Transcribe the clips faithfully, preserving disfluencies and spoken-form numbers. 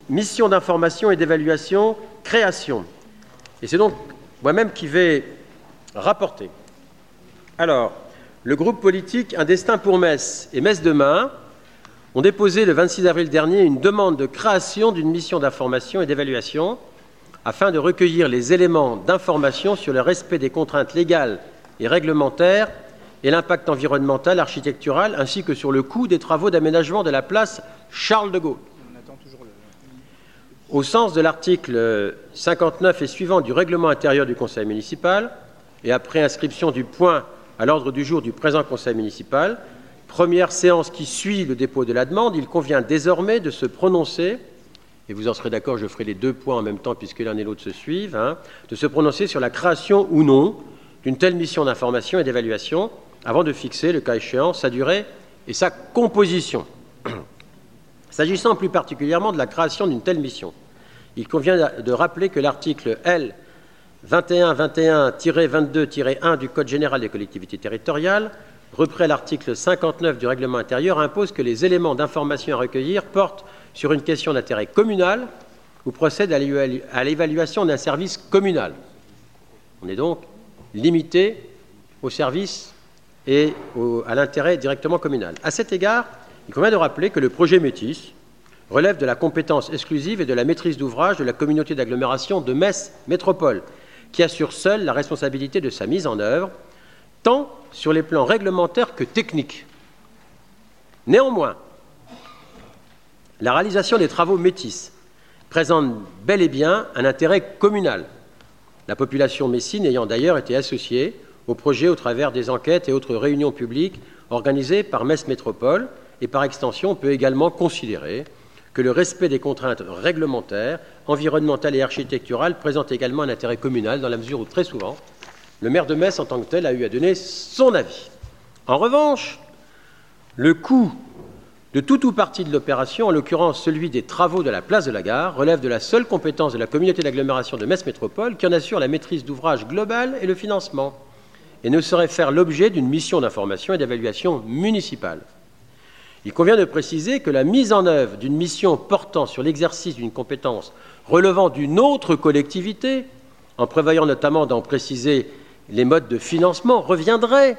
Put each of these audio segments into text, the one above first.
mission d'information et d'évaluation, création. Et c'est donc moi-même qui vais rapporter. Alors, le groupe politique Un destin pour Metz et Metz demain ont déposé le vingt-six avril dernier une demande de création d'une mission d'information et d'évaluation afin de recueillir les éléments d'information sur le respect des contraintes légales et réglementaires et l'impact environnemental, architectural, ainsi que sur le coût des travaux d'aménagement de la place Charles de Gaulle. Au sens de l'article cinquante-neuf et suivant du règlement intérieur du Conseil municipal, et après inscription du point à l'ordre du jour du présent Conseil municipal, première séance qui suit le dépôt de la demande, il convient désormais de se prononcer, et vous en serez d'accord, je ferai les deux points en même temps puisque l'un et l'autre se suivent, hein, de se prononcer sur la création ou non d'une telle mission d'information et d'évaluation avant de fixer, le cas échéant, sa durée et sa composition. S'agissant plus particulièrement de la création d'une telle mission, il convient de rappeler que l'article L vingt et un vingt et un tiret vingt-deux tiret un du Code général des collectivités territoriales, repris à l'article cinquante-neuf du règlement intérieur, impose que les éléments d'information à recueillir portent sur une question d'intérêt communal ou procèdent à l'évaluation d'un service communal. On est donc limité au service et au, à l'intérêt directement communal. À cet égard, il convient de rappeler que le projet Métis relève de la compétence exclusive et de la maîtrise d'ouvrage de la communauté d'agglomération de Metz Métropole, qui assure seule la responsabilité de sa mise en œuvre, tant sur les plans réglementaires que techniques. Néanmoins, la réalisation des travaux Métis présente bel et bien un intérêt communal, la population messine ayant d'ailleurs été associée au projet au travers des enquêtes et autres réunions publiques organisées par Metz Métropole, et par extension, on peut également considérer que le respect des contraintes réglementaires, environnementales et architecturales présente également un intérêt communal dans la mesure où, très souvent, le maire de Metz, en tant que tel, a eu à donner son avis. En revanche, le coût de tout ou partie de l'opération, en l'occurrence celui des travaux de la place de la Gare, relève de la seule compétence de la communauté d'agglomération de Metz Métropole, qui en assure la maîtrise d'ouvrage globale et le financement, et ne saurait faire l'objet d'une mission d'information et d'évaluation municipale. Il convient de préciser que la mise en œuvre d'une mission portant sur l'exercice d'une compétence relevant d'une autre collectivité, en prévoyant notamment d'en préciser les modes de financement, reviendrait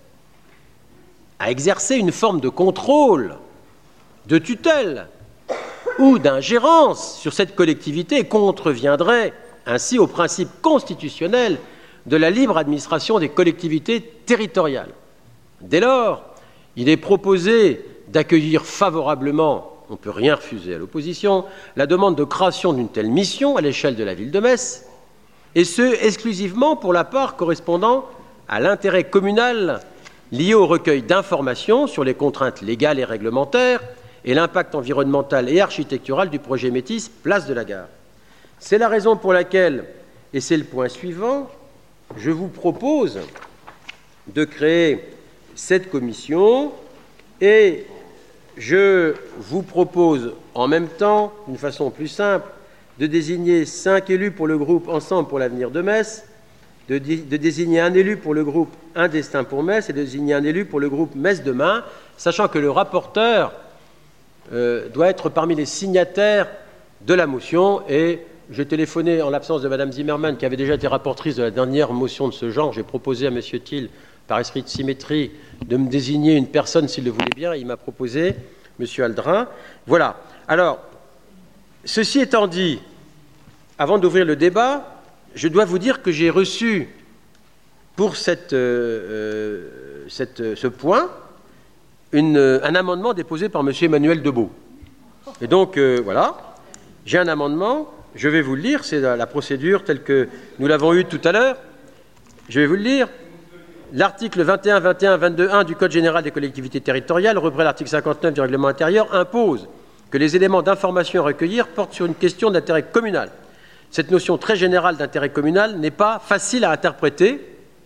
à exercer une forme de contrôle, de tutelle ou d'ingérence sur cette collectivité et contreviendrait ainsi au principe constitutionnel de la libre administration des collectivités territoriales. Dès lors, il est proposé d'accueillir favorablement, on ne peut rien refuser à l'opposition, la demande de création d'une telle mission à l'échelle de la ville de Metz, et ce, exclusivement pour la part correspondant à l'intérêt communal lié au recueil d'informations sur les contraintes légales et réglementaires et l'impact environnemental et architectural du projet Métis, place de la Gare. C'est la raison pour laquelle, et c'est le point suivant, je vous propose de créer cette commission et je vous propose en même temps, d'une façon plus simple, de désigner cinq élus pour le groupe Ensemble pour l'avenir de Metz, de, de désigner un élu pour le groupe Un destin pour Metz et de désigner un élu pour le groupe Metz demain, sachant que le rapporteur euh, doit être parmi les signataires de la motion. Et j'ai téléphoné en l'absence de Mme Zimmermann, qui avait déjà été rapportrice de la dernière motion de ce genre. J'ai proposé à M. Thiel, par esprit de symétrie, de me désigner une personne s'il le voulait bien. Il m'a proposé M. Aldrin. Voilà. Alors, ceci étant dit, avant d'ouvrir le débat, je dois vous dire que j'ai reçu pour cette, euh, cette, ce point une, un amendement déposé par M. Emmanuel Debeau. Et donc, euh, voilà, j'ai un amendement, je vais vous le lire, c'est la, la procédure telle que nous l'avons eue tout à l'heure. Je vais vous le lire. L'article vingt et un, vingt et un, vingt-deux point un du Code général des collectivités territoriales, repris à l'article cinquante-neuf du règlement intérieur, impose que les éléments d'information à recueillir portent sur une question d'intérêt communal. Cette notion très générale d'intérêt communal n'est pas facile à interpréter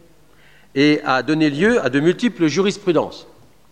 et a donné lieu à de multiples jurisprudences.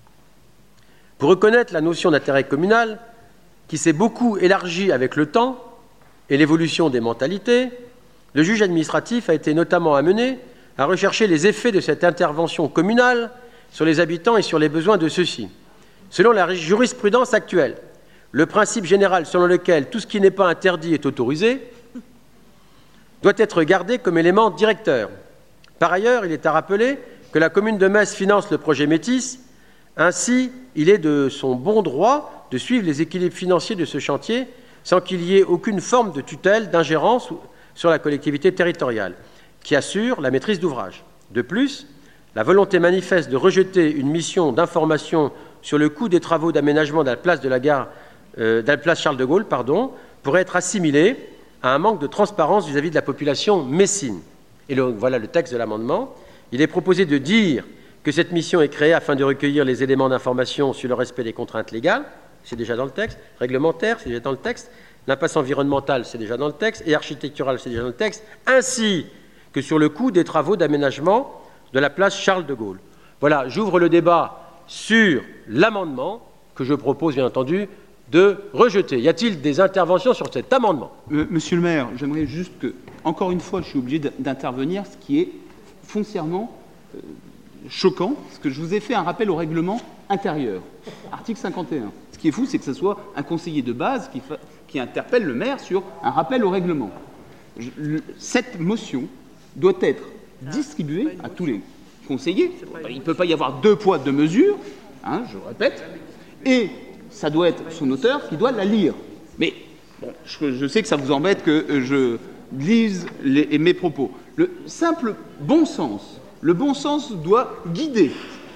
Pour reconnaître la notion d'intérêt communal, qui s'est beaucoup élargie avec le temps et l'évolution des mentalités, le juge administratif a été notamment amené à rechercher les effets de cette intervention communale sur les habitants et sur les besoins de ceux-ci. Selon la jurisprudence actuelle, le principe général selon lequel tout ce qui n'est pas interdit est autorisé doit être gardé comme élément directeur. Par ailleurs, il est à rappeler que la commune de Metz finance le projet Métis. Ainsi, il est de son bon droit de suivre les équilibres financiers de ce chantier sans qu'il y ait aucune forme de tutelle, d'ingérence sur la collectivité territoriale, qui assure la maîtrise d'ouvrage. De plus, la volonté manifeste de rejeter une mission d'information sur le coût des travaux d'aménagement de la place de la gare, euh, de la place Charles de Gaulle, pardon, pourrait être assimilée à un manque de transparence vis-à-vis de la population messine. Et le, voilà le texte de l'amendement. Il est proposé de dire que cette mission est créée afin de recueillir les éléments d'information sur le respect des contraintes légales, c'est déjà dans le texte, réglementaire, c'est déjà dans le texte, l'impasse environnementale, c'est déjà dans le texte, et architecturale, c'est déjà dans le texte, ainsi que sur le coût des travaux d'aménagement de la place Charles de Gaulle. Voilà, j'ouvre le débat sur l'amendement que je propose, bien entendu, de rejeter. Y a-t-il des interventions sur cet amendement? euh, Monsieur le maire, j'aimerais juste que, encore une fois, je suis obligé d'intervenir, ce qui est foncièrement euh, choquant, parce que je vous ai fait un rappel au règlement intérieur, article cinquante et un. Ce qui est fou, c'est que ce soit un conseiller de base qui, fa... qui interpelle le maire sur un rappel au règlement. Je, le, cette motion doit être distribuée à tous les conseillers. Il ne peut pas y avoir deux poids, deux mesures, hein, je répète, et ça doit être son auteur qui doit la lire. Mais bon, je, je sais que ça vous embête que je lise les, mes propos. Le simple bon sens, le bon sens doit guider.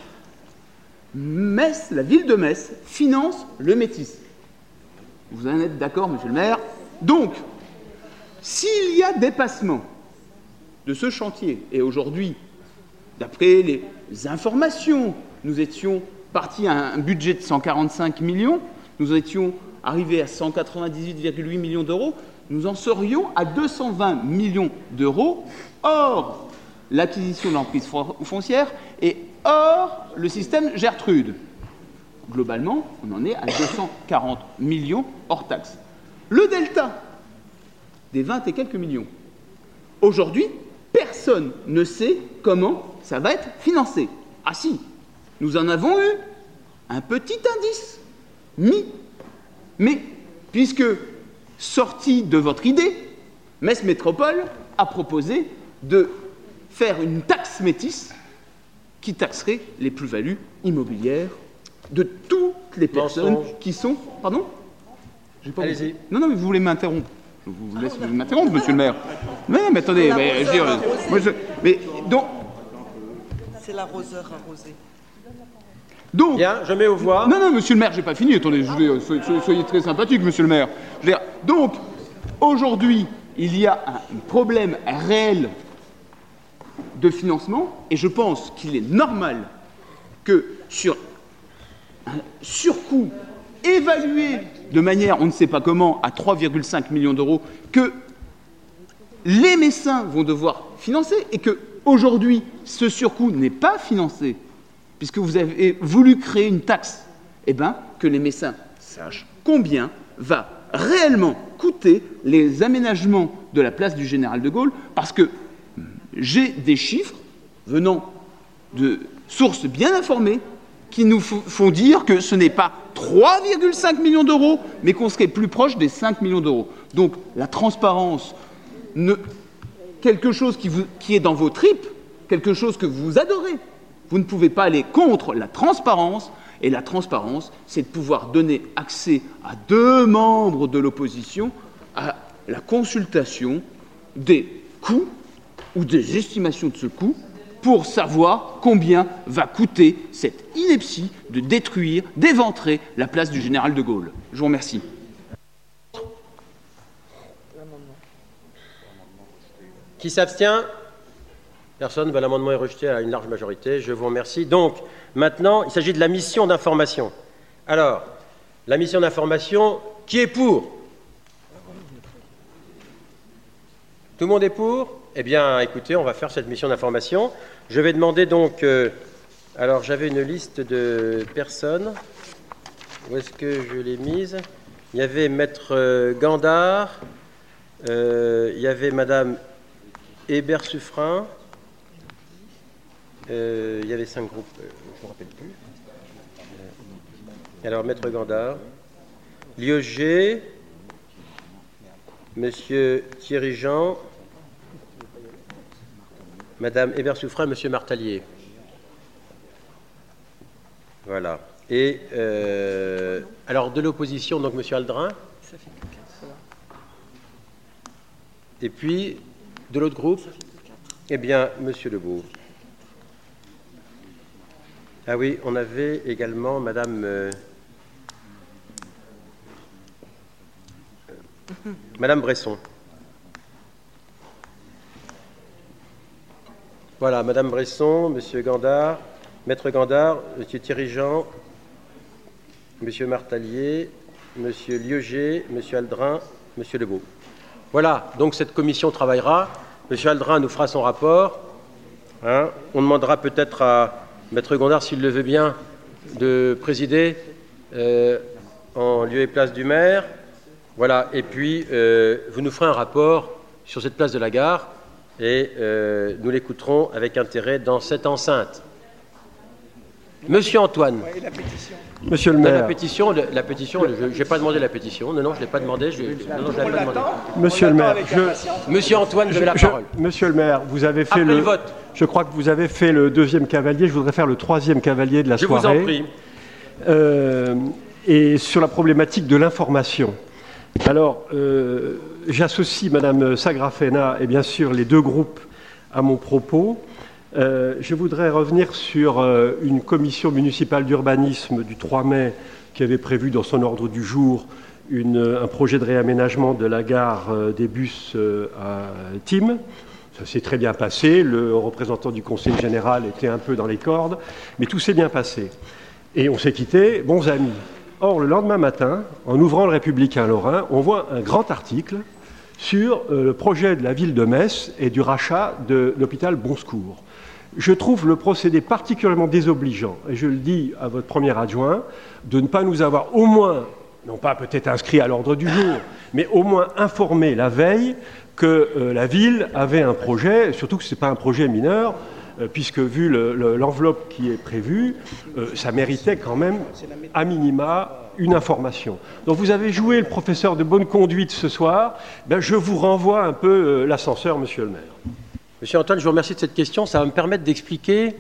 Metz, la ville de Metz, finance le Métis. Vous en êtes d'accord, monsieur le maire? Donc, s'il y a dépassement de ce chantier, et aujourd'hui, d'après les informations, nous étions partis à un budget de cent quarante-cinq millions, nous étions arrivés à cent quatre-vingt-dix-huit virgule huit millions d'euros, nous en serions à deux cent vingt millions d'euros, hors l'acquisition de l'emprise foncière et hors le système Gertrude. Globalement, on en est à deux cent quarante millions hors taxes. Le delta des vingt et quelques millions. Aujourd'hui, personne ne sait comment ça va être financé. Ah si, nous en avons eu un petit indice, mis. Mais, puisque, sorti de votre idée, Metz Métropole a proposé de faire une taxe métis qui taxerait les plus-values immobilières de toutes les personnes Mensonge. Qui sont... Pardon? Allez-y. Non, non, mais vous voulez m'interrompre. Je vous laisse m'interrompre, monsieur le maire. Mais, mais attendez, mais, je veux dire, moi, je, mais donc... C'est l'arroseur arrosé. Donc... Bien, je mets aux voix. Non, non, monsieur le maire, j'ai pas fini. Attendez, je vais, soyez, soyez très sympathique, monsieur le maire. Je veux dire, donc, aujourd'hui, il y a un problème réel de financement, et je pense qu'il est normal que sur un surcoût évalué de manière, on ne sait pas comment, à trois virgule cinq millions d'euros, que les Messins vont devoir financer, et que aujourd'hui, ce surcoût n'est pas financé, puisque vous avez voulu créer une taxe, eh bien, que les Messins sachent combien va réellement coûter les aménagements de la place du Général de Gaulle, parce que j'ai des chiffres venant de sources bien informées qui nous font dire que ce n'est pas trois virgule cinq millions d'euros, mais qu'on serait plus proche des cinq millions d'euros. Donc la transparence, ne... quelque chose qui, vous... qui est dans vos tripes, quelque chose que vous adorez. Vous ne pouvez pas aller contre la transparence, et la transparence, c'est de pouvoir donner accès à deux membres de l'opposition à la consultation des coûts ou des estimations de ce coût pour savoir combien va coûter cette ineptie de détruire, d'éventrer la place du Général de Gaulle. Je vous remercie. Qui s'abstient? Personne. Ben, l'amendement est rejeté à une large majorité. Je vous remercie. Donc, maintenant, il s'agit de la mission d'information. Alors, la mission d'information, qui est pour? Tout le monde est pour? Eh bien, écoutez, on va faire cette mission d'information. Je vais demander donc... Euh, alors, j'avais une liste de personnes. Où est-ce que je l'ai mise? Il y avait Maître euh, Gandard. Euh, il y avait Madame Hébert-Suffren. Euh, il y avait cinq groupes, euh, je ne me rappelle plus. Euh, alors, Maître Gandard. Liogé, Monsieur Thierry Jean, Madame Hébert-Souffrin, Monsieur Martalier. Voilà. Et euh, alors de l'opposition, donc Monsieur Aldrin. Ça fait que quatre, là. Et puis de l'autre groupe, eh bien Monsieur Lebeau. Ah oui, on avait également Madame euh, Madame Bresson. Voilà, Madame Bresson, Monsieur Gandard, Maître Gandard, Monsieur Thierry Jean, Monsieur Martalier, Monsieur Liogé, Monsieur Aldrin, Monsieur Lebeau. Voilà, donc cette commission travaillera. Monsieur Aldrin nous fera son rapport. Hein. On demandera peut-être à Maître Gondard, s'il le veut bien, de présider euh, en lieu et place du maire. Voilà, et puis euh, vous nous ferez un rapport sur cette place de la gare et euh, nous l'écouterons avec intérêt dans cette enceinte. Monsieur Antoine. Ouais, la pétition. Monsieur le maire. La pétition, la pétition je n'ai pas demandé la pétition. Non, non, je ne l'ai pas demandé. Je, non, non, je l'ai pas demandé. Monsieur le maire, je, Monsieur Antoine, vous avez la je, parole. Monsieur le maire, vous avez fait Après le, le vote. Je crois que vous avez fait le deuxième cavalier. Je voudrais faire le troisième cavalier de la je soirée. Je vous en prie. Euh, et sur la problématique de l'information. Alors, euh, j'associe Madame Sagrafena et bien sûr les deux groupes à mon propos. Euh, je voudrais revenir sur euh, une commission municipale d'urbanisme du trois mai qui avait prévu dans son ordre du jour une, un projet de réaménagement de la gare euh, des bus euh, à Tim. Ça s'est très bien passé, le représentant du conseil général était un peu dans les cordes, mais tout s'est bien passé. Et on s'est quittés, bons amis. Or, le lendemain matin, en ouvrant le Républicain Lorrain, on voit un grand article sur euh, le projet de la ville de Metz et du rachat de l'hôpital Bonsecours. Je trouve le procédé particulièrement désobligeant, et je le dis à votre premier adjoint, de ne pas nous avoir au moins, non pas peut-être inscrit à l'ordre du jour, mais au moins informé la veille que euh, la ville avait un projet, surtout que ce n'est pas un projet mineur, euh, puisque vu le, le, l'enveloppe qui est prévue, euh, ça méritait quand même, à minima, une information. Donc vous avez joué le professeur de bonne conduite ce soir, ben, je vous renvoie un peu euh, l'ascenseur, monsieur le maire. Monsieur Antoine, je vous remercie de cette question. Ça va me permettre d'expliquer,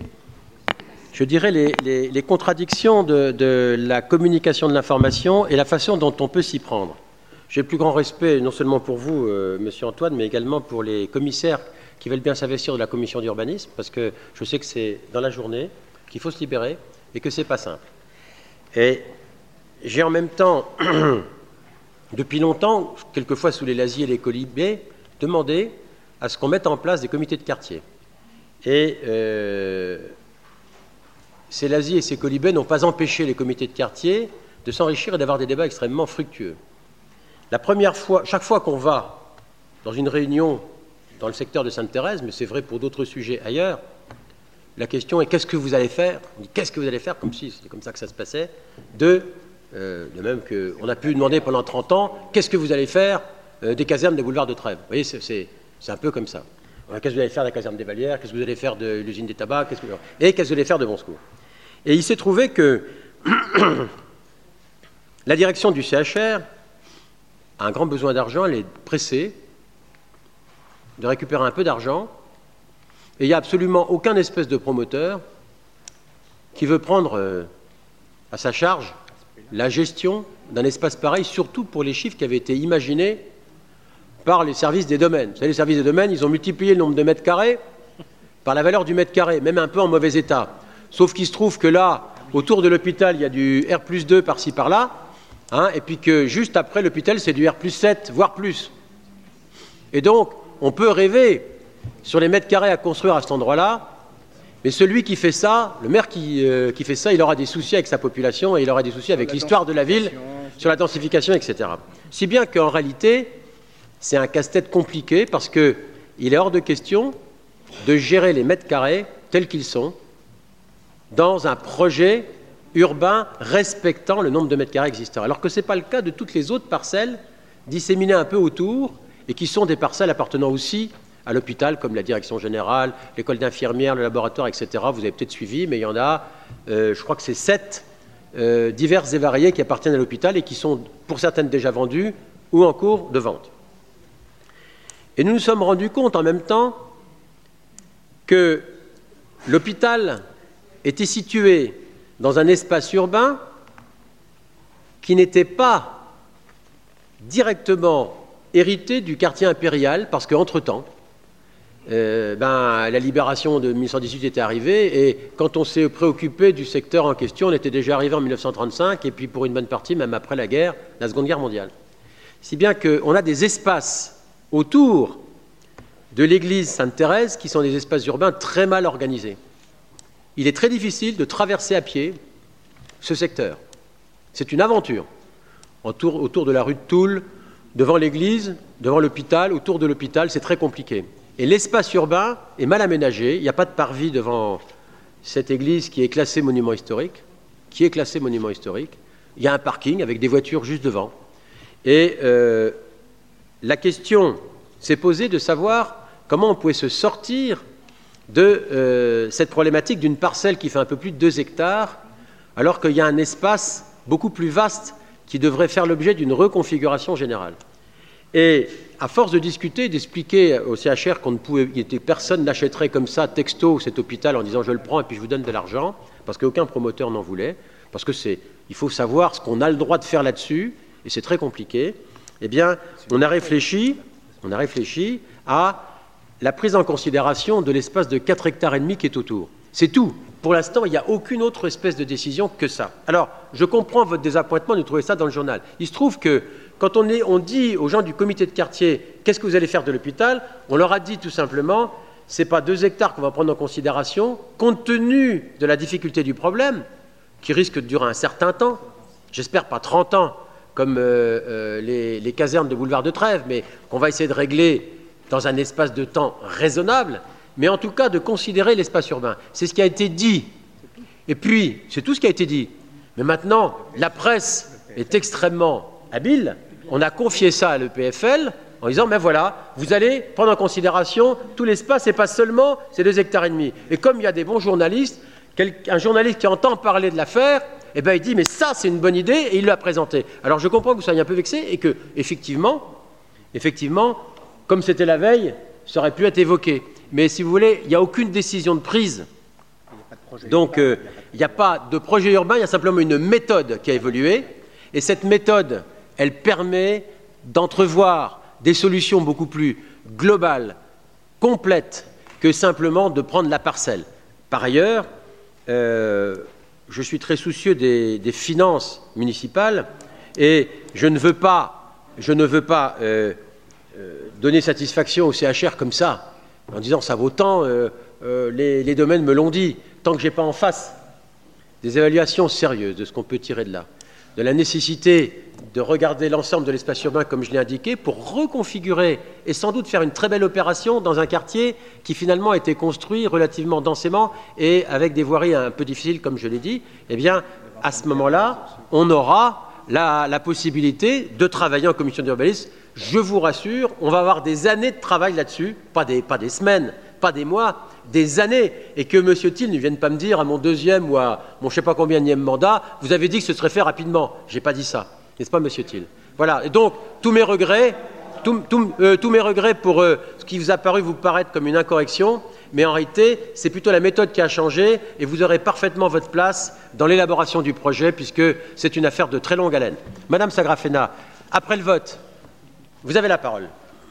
je dirais, les, les, les contradictions de, de la communication de l'information et la façon dont on peut s'y prendre. J'ai le plus grand respect, non seulement pour vous, euh, monsieur Antoine, mais également pour les commissaires qui veulent bien s'investir de la commission d'urbanisme, parce que je sais que c'est dans la journée qu'il faut se libérer et que c'est pas simple. Et j'ai en même temps, depuis longtemps, quelquefois sous les Laziers et les Colibés, demandé à ce qu'on mette en place des comités de quartier. Et euh, ces Laziers et ces Colibés n'ont pas empêché les comités de quartier de s'enrichir et d'avoir des débats extrêmement fructueux. La première fois, chaque fois qu'on va dans une réunion dans le secteur de Sainte-Thérèse, mais c'est vrai pour d'autres sujets ailleurs, la question est qu'est-ce que vous allez faire ? Qu'est-ce que vous allez faire, comme si c'était comme ça que ça se passait, de, euh, de même qu'on a pu demander pendant trente ans, qu'est-ce que vous allez faire euh, des casernes des boulevards de Trèves ? Vous voyez, c'est, c'est, c'est un peu comme ça. Alors, qu'est-ce que vous allez faire de la caserne des Vallières ? Qu'est-ce que vous allez faire de l'usine des tabacs ? qu'est-ce que... Et qu'est-ce que vous allez faire de Bonsecours ? Et il s'est trouvé que la direction du C H R a un grand besoin d'argent, elle est pressée de récupérer un peu d'argent, et il n'y a absolument aucun espèce de promoteur qui veut prendre euh, à sa charge la gestion d'un espace pareil, surtout pour les chiffres qui avaient été imaginés par les services des domaines. Vous savez, les services des domaines, ils ont multiplié le nombre de mètres carrés par la valeur du mètre carré, même un peu en mauvais état. Sauf qu'il se trouve que là, autour de l'hôpital, il y a du R plus deux par-ci, par-là, hein, et puis que juste après l'hôpital, c'est du R plus sept, voire plus. Et donc, on peut rêver sur les mètres carrés à construire à cet endroit-là, mais celui qui fait ça, le maire qui, euh, qui fait ça, il aura des soucis avec sa population et il aura des soucis avec l'histoire de la ville, sur la densification, et cetera. Si bien qu'en réalité, c'est un casse-tête compliqué parce qu'il est hors de question de gérer les mètres carrés tels qu'ils sont dans un projet urbain respectant le nombre de mètres carrés existants. Alors que ce n'est pas le cas de toutes les autres parcelles disséminées un peu autour et qui sont des parcelles appartenant aussi à l'hôpital, comme la direction générale, l'école d'infirmières, le laboratoire, et cetera. Vous avez peut-être suivi, mais il y en a, euh, je crois que c'est sept euh, diverses et variées qui appartiennent à l'hôpital et qui sont pour certaines déjà vendues ou en cours de vente. Et nous nous sommes rendus compte en même temps que l'hôpital était situé dans un espace urbain qui n'était pas directement hérité du quartier impérial, parce qu'entre-temps, euh, ben, la libération de mille neuf cent dix-huit était arrivée, et quand on s'est préoccupé du secteur en question, on était déjà arrivé en mille neuf cent trente-cinq, et puis pour une bonne partie, même après la guerre, la Seconde Guerre mondiale. Si bien qu'on a des espaces autour de l'église Sainte-Thérèse qui sont des espaces urbains très mal organisés. Il est très difficile de traverser à pied ce secteur. C'est une aventure. Autour, autour de la rue de Toul, devant l'église, devant l'hôpital, autour de l'hôpital, c'est très compliqué. Et l'espace urbain est mal aménagé. Il n'y a pas de parvis devant cette église qui est classée monument historique, qui est classée monument historique. Il y a un parking avec des voitures juste devant. Et euh, la question s'est posée de savoir comment on pouvait se sortir de euh, cette problématique d'une parcelle qui fait un peu plus de deux hectares, alors qu'il y a un espace beaucoup plus vaste qui devrait faire l'objet d'une reconfiguration générale. Et à force de discuter, d'expliquer au C H R qu'on ne pouvait, personne n'achèterait comme ça texto cet hôpital en disant je le prends et puis je vous donne de l'argent, parce qu'aucun promoteur n'en voulait, parce que c'est, il faut savoir ce qu'on a le droit de faire là-dessus, et c'est très compliqué. Eh bien, on a réfléchi, on a réfléchi à la prise en considération de l'espace de quatre hectares et demi qui est autour. C'est tout. Pour l'instant, il n'y a aucune autre espèce de décision que ça. Alors, je comprends votre désappointement de trouver ça dans le journal. Il se trouve que quand on, est, on dit aux gens du comité de quartier « Qu'est-ce que vous allez faire de l'hôpital ?» On leur a dit tout simplement « Ce n'est pas deux hectares qu'on va prendre en considération, compte tenu de la difficulté du problème, qui risque de durer un certain temps, j'espère pas trente ans, comme euh, euh, les, les casernes de boulevard de Trèves, mais qu'on va essayer de régler dans un espace de temps raisonnable, mais en tout cas de considérer l'espace urbain. » C'est ce qui a été dit. Et puis, c'est tout ce qui a été dit. Mais maintenant, la presse est extrêmement habile. On a confié ça à l'E P F L en disant, mais voilà, vous allez prendre en considération tout l'espace et pas seulement ces deux hectares et demi. Et comme il y a des bons journalistes, un journaliste qui entend parler de l'affaire, eh ben, il dit, mais ça, c'est une bonne idée, et il l'a présenté. Alors, je comprends que vous soyez un peu vexé et que, effectivement, effectivement, comme c'était la veille, ça aurait pu être évoqué. Mais si vous voulez, il n'y a aucune décision de prise. Donc, euh, il n'y a pas de projet urbain, il y a simplement une méthode qui a évolué. Et cette méthode, elle permet d'entrevoir des solutions beaucoup plus globales, complètes, que simplement de prendre la parcelle. Par ailleurs, euh, je suis très soucieux des, des finances municipales et je ne veux pas, je ne veux pas euh, euh, donner satisfaction au C H R comme ça, en disant ça vaut tant, euh, euh, les, les domaines me l'ont dit, tant que je n'ai pas en face des évaluations sérieuses de ce qu'on peut tirer de là, de la nécessité de regarder l'ensemble de l'espace urbain comme je l'ai indiqué pour reconfigurer et sans doute faire une très belle opération dans un quartier qui finalement a été construit relativement densément et avec des voiries un peu difficiles comme je l'ai dit, eh bien à ce moment-là, on aura la, la possibilité de travailler en commission d'urbanisme. Je vous rassure, on va avoir des années de travail là-dessus, pas des, pas des semaines, pas des mois, des années, et que M. Thiel ne vienne pas me dire à mon deuxième ou à mon je ne sais pas combien de mandat, vous avez dit que ce serait fait rapidement. Je n'ai pas dit ça, n'est-ce pas, M. Thiel? Voilà, et donc tous mes regrets, tous, tous, euh, tous mes regrets pour euh, ce qui vous a paru vous paraître comme une incorrection, mais en réalité, c'est plutôt la méthode qui a changé, et vous aurez parfaitement votre place dans l'élaboration du projet, puisque c'est une affaire de très longue haleine. Madame Sagrafena, après le vote, vous avez la parole.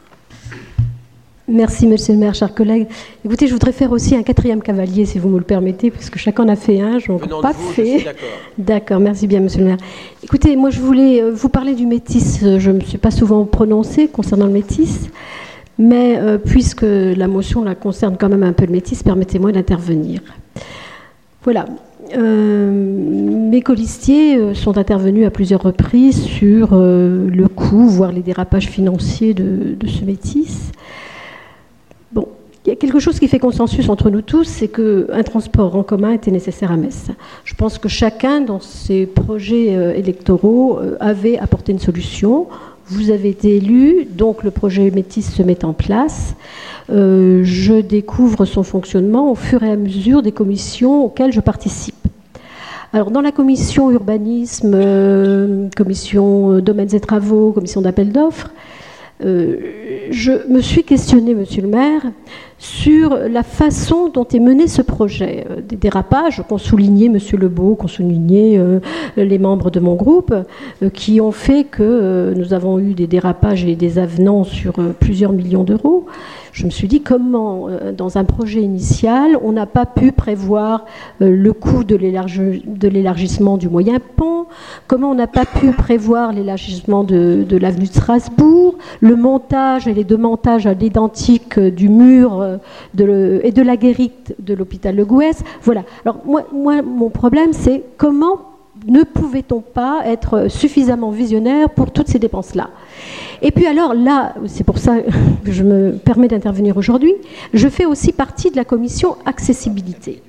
Merci, monsieur le maire, chers collègues. Écoutez, je voudrais faire aussi un quatrième cavalier, si vous me le permettez, parce que chacun en a fait un, je n'en ai pas vous, fait. je suis d'accord. D'accord, merci bien, monsieur le maire. Écoutez, moi, je voulais vous parler du métis. Je ne me suis pas souvent prononcée concernant le métis, mais euh, puisque la motion la concerne quand même un peu le métis, permettez-moi d'intervenir. Voilà. Euh, mes colistiers sont intervenus à plusieurs reprises sur euh, le coût, voire les dérapages financiers de, de ce métis. Bon, il y a quelque chose qui fait consensus entre nous tous, c'est qu'un transport en commun était nécessaire à Metz. Je pense que chacun, dans ses projets euh, électoraux, euh, avait apporté une solution. Vous avez été élu, donc le projet Métis se met en place. Euh, je découvre son fonctionnement au fur et à mesure des commissions auxquelles je participe. Alors, dans la commission urbanisme, euh, commission domaines et travaux, commission d'appel d'offres, euh, je me suis questionnée, monsieur le maire, sur la façon dont est mené ce projet. Des dérapages qu'ont souligné monsieur Lebeau, qu'ont souligné euh, les membres de mon groupe, euh, qui ont fait que euh, nous avons eu des dérapages et des avenants sur euh, plusieurs millions d'euros. Je me suis dit comment, euh, dans un projet initial, on n'a pas pu prévoir euh, le coût de l'élargi- de l'élargissement du moyen pont, comment on n'a pas pu prévoir l'élargissement de, de l'avenue de Strasbourg, le montage et les démontages à l'identique euh, du mur euh, de le, et de la guérite de l'hôpital Le Gouès. Voilà. Alors moi, moi mon problème, c'est comment ne pouvait-on pas être suffisamment visionnaire pour toutes ces dépenses-là? Et puis alors là, c'est pour ça que je me permets d'intervenir aujourd'hui, je fais aussi partie de la commission accessibilité.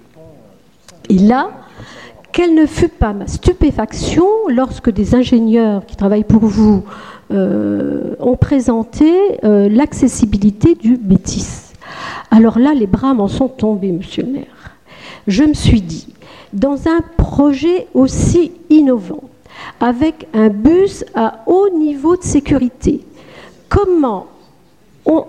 Et là, quelle ne fut pas ma stupéfaction lorsque des ingénieurs qui travaillent pour vous euh, ont présenté euh, l'accessibilité du Métis. Alors là, les bras m'en sont tombés, monsieur le maire. Je me suis dit, dans un projet aussi innovant, avec un bus à haut niveau de sécurité, comment on,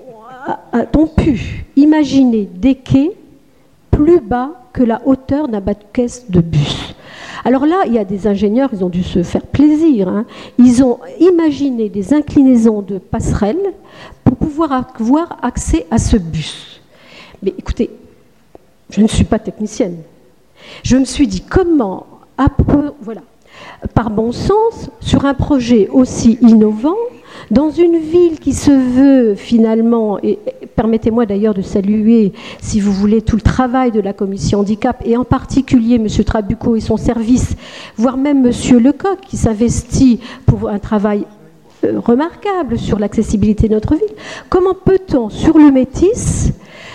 a-t-on pu imaginer des quais plus bas que la hauteur d'un bas de caisse de bus? Alors là, il y a des ingénieurs, ils ont dû se faire plaisir. Hein. Ils ont imaginé des inclinaisons de passerelles pour pouvoir avoir accès à ce bus. Mais écoutez, je ne suis pas technicienne. Je me suis dit comment, peu, voilà, par bon sens, sur un projet aussi innovant, dans une ville qui se veut finalement, et permettez-moi d'ailleurs de saluer, si vous voulez, tout le travail de la commission handicap, et en particulier M. Trabucco et son service, voire même M. Lecoq qui s'investit pour un travail euh, remarquable sur l'accessibilité de notre ville. Comment peut-on, sur le Métis,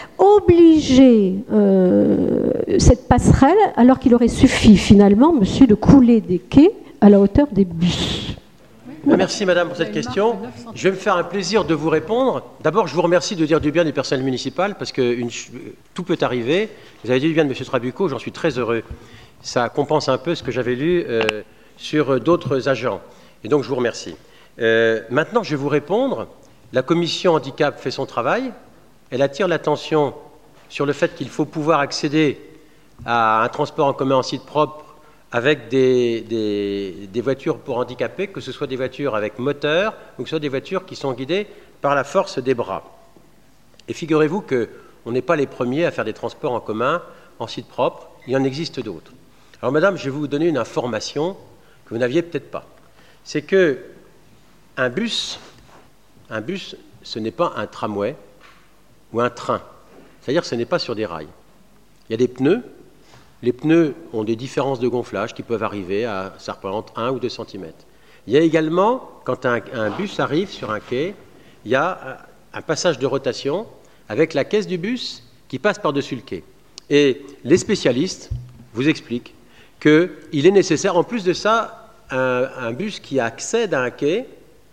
obliger euh, cette passerelle alors qu'il aurait suffi finalement, monsieur, de couler des quais à la hauteur des bus? Merci madame pour cette question. Je vais me faire un plaisir de vous répondre. D'abord, je vous remercie de dire du bien du personnel municipal parce que une, tout peut arriver. Vous avez dit du bien de M. Trabucco, j'en suis très heureux. Ça compense un peu ce que j'avais lu euh, sur d'autres agents. Et donc, je vous remercie. Euh, maintenant, je vais vous répondre. La commission handicap fait son travail. Elle attire l'attention sur le fait qu'il faut pouvoir accéder à un transport en commun en site propre avec des, des, des voitures pour handicapés, que ce soit des voitures avec moteur ou que ce soit des voitures qui sont guidées par la force des bras. Et figurez-vous qu'on n'est pas les premiers à faire des transports en commun en site propre, il en existe d'autres. Alors madame, je vais vous donner une information que vous n'aviez peut-être pas. C'est que un bus, un bus, ce n'est pas un tramway ou un train. C'est-à-dire que ce n'est pas sur des rails. Il y a des pneus. Les pneus ont des différences de gonflage qui peuvent arriver à, ça représente un ou deux centimètres. Il y a également, quand un, un bus arrive sur un quai, il y a un passage de rotation avec la caisse du bus qui passe par-dessus le quai. Et les spécialistes vous expliquent qu'il est nécessaire, en plus de ça, un, un bus qui accède à un quai,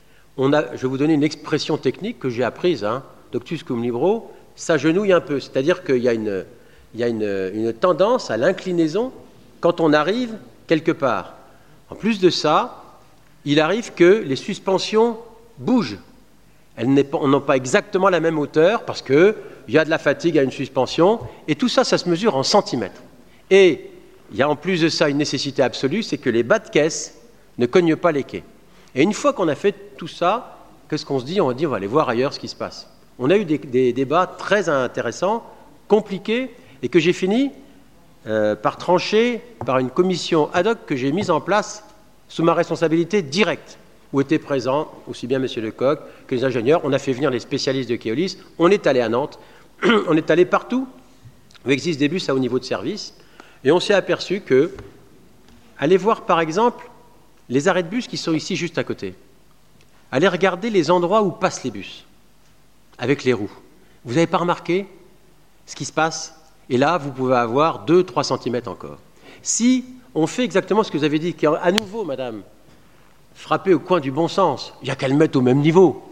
on a, je vais vous donner une expression technique que j'ai apprise, hein, doctus cum libro, s'agenouille un peu, c'est-à-dire qu'il y a une... Il y a une, une tendance à l'inclinaison quand on arrive quelque part. En plus de ça, il arrive que les suspensions bougent. Elles n'ont pas exactement la même hauteur parce qu'il y a de la fatigue à une suspension. Et tout ça, ça se mesure en centimètres. Et il y a en plus de ça une nécessité absolue, c'est que les bas de caisse ne cognent pas les quais. Et une fois qu'on a fait tout ça, qu'est-ce qu'on se dit? On va dire, on va aller voir ailleurs ce qui se passe. On a eu des, des débats très intéressants, compliqués, et que j'ai fini euh, par trancher par une commission ad hoc que j'ai mise en place sous ma responsabilité directe, où étaient présents aussi bien M. Lecoq que les ingénieurs. On a fait venir les spécialistes de Keolis, on est allé à Nantes, on est allé partout où existent des bus à haut niveau de service, et on s'est aperçu que, allez voir par exemple les arrêts de bus qui sont ici juste à côté, allez regarder les endroits où passent les bus, avec les roues. Vous n'avez pas remarqué ce qui se passe? Et là, vous pouvez avoir deux à trois centimètres encore. Si on fait exactement ce que vous avez dit, qui est à nouveau, madame, frappé au coin du bon sens, il n'y a qu'à le mettre au même niveau.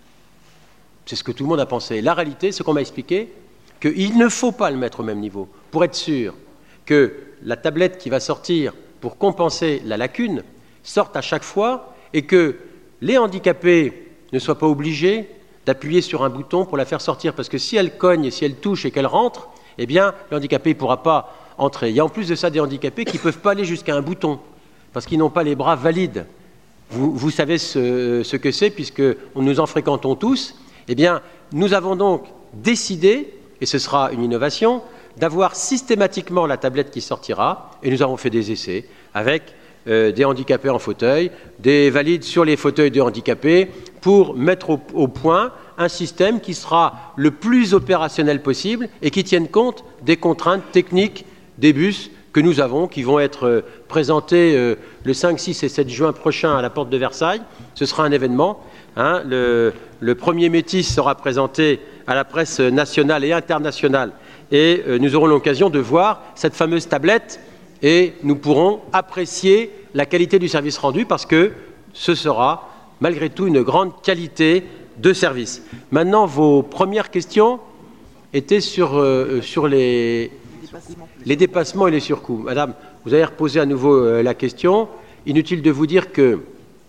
C'est ce que tout le monde a pensé. La réalité, c'est qu'on m'a expliqué qu'il ne faut pas le mettre au même niveau, pour être sûr que la tablette qui va sortir pour compenser la lacune sorte à chaque fois et que les handicapés ne soient pas obligés d'appuyer sur un bouton pour la faire sortir. Parce que si elle cogne et si elle touche et qu'elle rentre, eh bien, le handicapé ne pourra pas entrer. Il y a en plus de ça des handicapés qui ne peuvent pas aller jusqu'à un bouton parce qu'ils n'ont pas les bras valides. Vous, vous savez ce, ce que c'est puisque nous en fréquentons tous. Eh bien, nous avons donc décidé, et ce sera une innovation, d'avoir systématiquement la tablette qui sortira, et nous avons fait des essais avec euh, des handicapés en fauteuil, des valides sur les fauteuils de handicapés, pour mettre au, au point un système qui sera le plus opérationnel possible et qui tienne compte des contraintes techniques des bus que nous avons, qui vont être euh, présentés euh, le cinq, six et sept juin prochain à la porte de Versailles. Ce sera un événement. Hein, le, le premier Métis sera présenté à la presse nationale et internationale et euh, nous aurons l'occasion de voir cette fameuse tablette et nous pourrons apprécier la qualité du service rendu parce que ce sera malgré tout une grande qualité de service. Maintenant, vos premières questions étaient sur, euh, sur les, les dépassements et les surcoûts. Madame, vous avez reposé à nouveau euh, la question. Inutile de vous dire que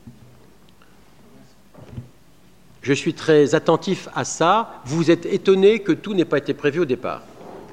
je suis très attentif à ça. Vous êtes étonné que tout n'ait pas été prévu au départ.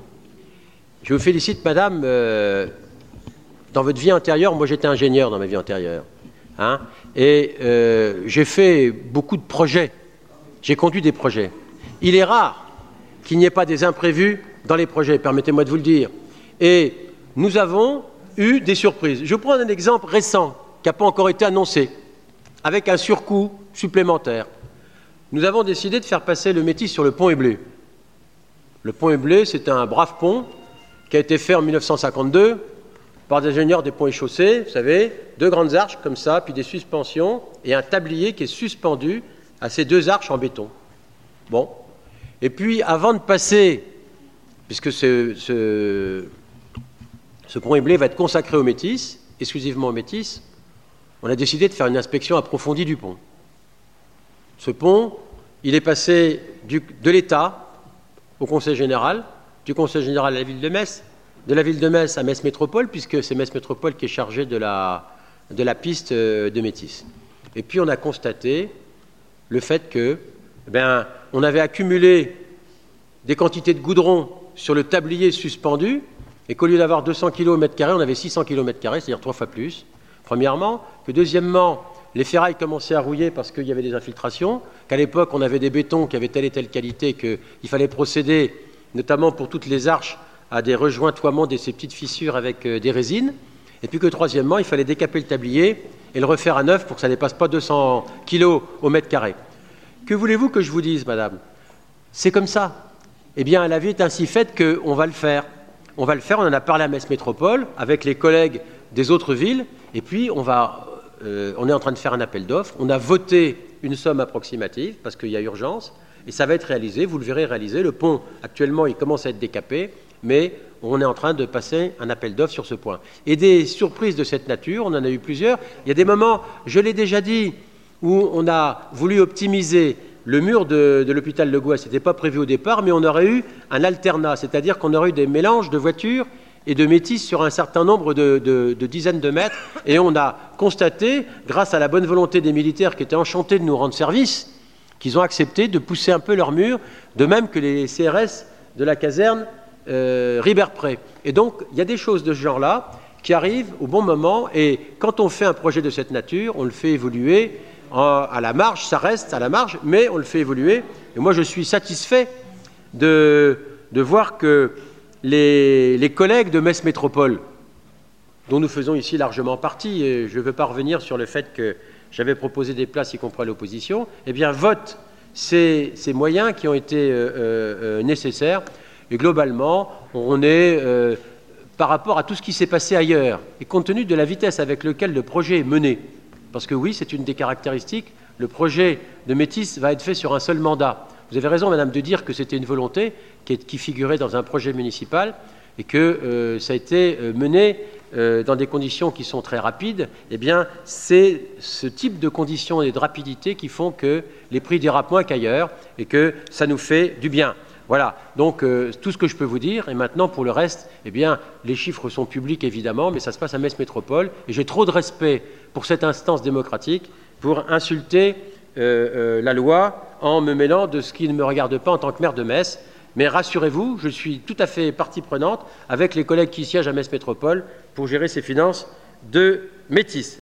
Je vous félicite, madame. Euh, dans votre vie antérieure, moi j'étais ingénieur dans ma vie antérieure. Hein, et euh, j'ai fait beaucoup de projets. J'ai conduit des projets. Il est rare qu'il n'y ait pas des imprévus dans les projets, permettez-moi de vous le dire. Et nous avons eu des surprises. Je prends un exemple récent qui n'a pas encore été annoncé, avec un surcoût supplémentaire. Nous avons décidé de faire passer le Métis sur le pont Éblé. Le pont Éblé, c'est un brave pont qui a été fait en mille neuf cent cinquante-deux par des ingénieurs des ponts et chaussées, vous savez, deux grandes arches comme ça, puis des suspensions, et un tablier qui est suspendu à ces deux arches en béton. Bon. Et puis, avant de passer, puisque ce, ce, ce pont Éblé va être consacré au Métis, exclusivement au Métis, on a décidé de faire une inspection approfondie du pont. Ce pont, il est passé du, de l'État au Conseil général, du Conseil général à la ville de Metz, de la ville de Metz à Metz Métropole, puisque c'est Metz Métropole qui est chargé de la, de la piste de Métis. Et puis on a constaté le fait que, eh bien, on avait accumulé des quantités de goudron sur le tablier suspendu, et qu'au lieu d'avoir deux cents kilos au mètre carré, on avait six cents kilos au mètre carré, c'est-à-dire trois fois plus, premièrement, que deuxièmement, les ferrailles commençaient à rouiller parce qu'il y avait des infiltrations, qu'à l'époque, on avait des bétons qui avaient telle et telle qualité qu'il fallait procéder, notamment pour toutes les arches, à des rejointoiements de ces petites fissures avec euh, des résines, et puis que troisièmement, il fallait décaper le tablier et le refaire à neuf pour que ça ne dépasse pas deux cents kilos au mètre carré. Que voulez-vous que je vous dise, madame? C'est comme ça. Eh bien, la vie est ainsi faite qu'on va le faire. On va le faire, on en a parlé à Metz Métropole, avec les collègues des autres villes, et puis on va... Euh, on est en train de faire un appel d'offres. On a voté une somme approximative parce qu'il y a urgence et ça va être réalisé. Vous le verrez réalisé. Le pont, actuellement, il commence à être décapé, mais on est en train de passer un appel d'offres sur ce point. Et des surprises de cette nature, on en a eu plusieurs. Il y a des moments, je l'ai déjà dit, où on a voulu optimiser le mur de, de l'hôpital Le Gouas. Ce n'était pas prévu au départ, mais on aurait eu un alternat, c'est-à-dire qu'on aurait eu des mélanges de voitures et de Métis sur un certain nombre de, de, de dizaines de mètres. Et on a constaté, grâce à la bonne volonté des militaires qui étaient enchantés de nous rendre service, qu'ils ont accepté de pousser un peu leur mur, de même que les C R S de la caserne euh, Ribert-Pré. Et donc, il y a des choses de ce genre-là qui arrivent au bon moment. Et quand on fait un projet de cette nature, on le fait évoluer en, à la marge, ça reste à la marge, mais on le fait évoluer. Et moi, je suis satisfait de, de voir que Les, les collègues de Metz Métropole, dont nous faisons ici largement partie, et je ne veux pas revenir sur le fait que j'avais proposé des places, y compris à l'opposition, eh bien, votent ces, ces moyens qui ont été euh, euh, nécessaires. Et globalement, on est, euh, par rapport à tout ce qui s'est passé ailleurs, et compte tenu de la vitesse avec laquelle le projet est mené, parce que oui, c'est une des caractéristiques, le projet de Métis va être fait sur un seul mandat. Vous avez raison, madame, de dire que c'était une volonté qui, est, qui figurait dans un projet municipal et que euh, ça a été euh, mené euh, dans des conditions qui sont très rapides. Eh bien, c'est ce type de conditions et de rapidité qui font que les prix dérapent moins qu'ailleurs et que ça nous fait du bien. Voilà, donc euh, tout ce que je peux vous dire, et maintenant pour le reste, eh bien, les chiffres sont publics évidemment, mais ça se passe à Metz Métropole, et j'ai trop de respect pour cette instance démocratique pour insulter euh, euh, la loi en me mêlant de ce qui ne me regarde pas en tant que maire de Metz. Mais rassurez-vous, je suis tout à fait partie prenante avec les collègues qui siègent à Metz Métropole pour gérer ces finances de Métis.